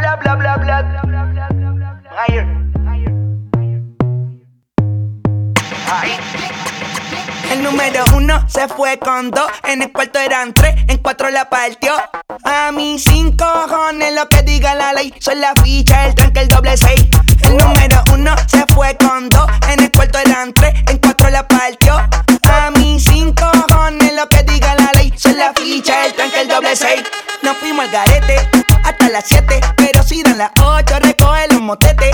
bla bla bla bla. El número 1 se fue con 2, en el cuarto eran 3, en 4 la partió. A mí 5 cojones lo que diga la ley, son la ficha, el tranque, el doble 6. El número 1 se fue con 2, en el cuarto eran 3, en 4 la partió. A mí 5 cojones lo que diga la ley, son la ficha, el tranque, el doble 6. Nos fuimos al garete hasta las 7, pero si dan las 8 recoge los motetes.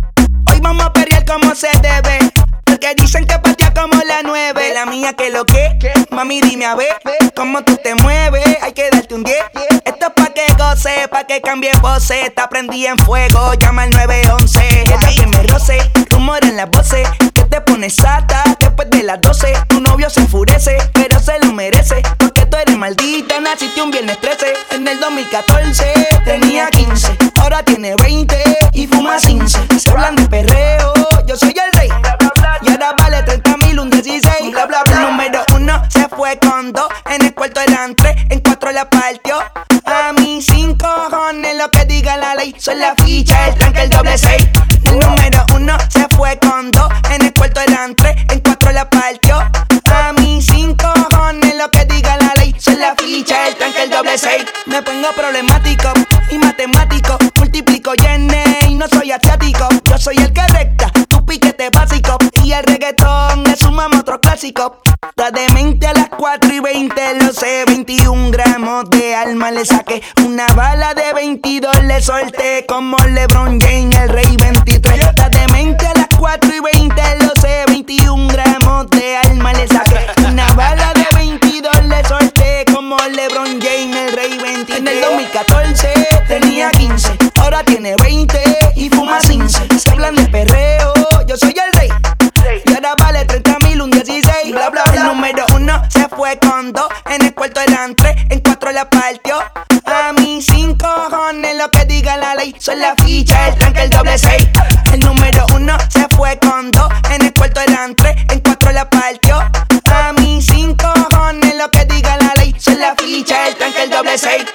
Hoy vamos a perrear como se debe, porque dicen que patea como la 9. La mía que lo que, mami dime a ver cómo tú te mueves, hay que darte un 10. Esto es pa' que goce, pa' que cambie voces. Está prendida en fuego, llama al 911. Ella que me roce, rumor en las voces, que te pones sata después de las 12. Tu novio se enfurece, pero se lo merece, porque tú eres maldita, naciste un viernes 13. En el 2014 tenía 15, ahora tiene 20 y fuma 15. Se hablan de perreo, yo soy el rey, y ahora vale 30.000 un 16. Bla bla bla. El número 1 se fue con 2, en el cuarto eran 3, en 4 la partió. A mí 5 cojones lo que diga la ley, son la ficha, el tranque, el doble 6. El número 1 se fue con 2, en el cuarto eran 3, en 4 la partió. A mí 5 cojones lo que diga la ley, son la ficha, el tranque, el doble 6. Me pongo problemático y matemático, multiplico y no soy asiático. Yo soy el que recta, tu piquete básico, y el reggaetón le sumamos otro clásico. Está demente a las 4:20, lo sé, 21 gramos de alma le saqué. Una bala de 22 le solté, como LeBron James, el rey 23. Está demente a las 4:20, lo sé, 21 gramos de alma le saqué. Una bala de 22 le solté, como LeBron James, el rey 23. En el 2014 tenía 15, ahora tiene 20 y fuma 15. Se hablan de perreo, yo soy el rey, y ahora vale 30.000 un 16. Bla bla bla. El número 1 se fue con 2, en el cuarto eran 3, en 4 la partió. A mí 5 cojones lo que diga la ley, son la ficha, el tranque, el doble 6. El número 1 se fue con 2, en el cuarto eran 3, en 4 la partió. A mí 5 cojones lo que diga la ley, son la ficha, el tranque, el doble 6.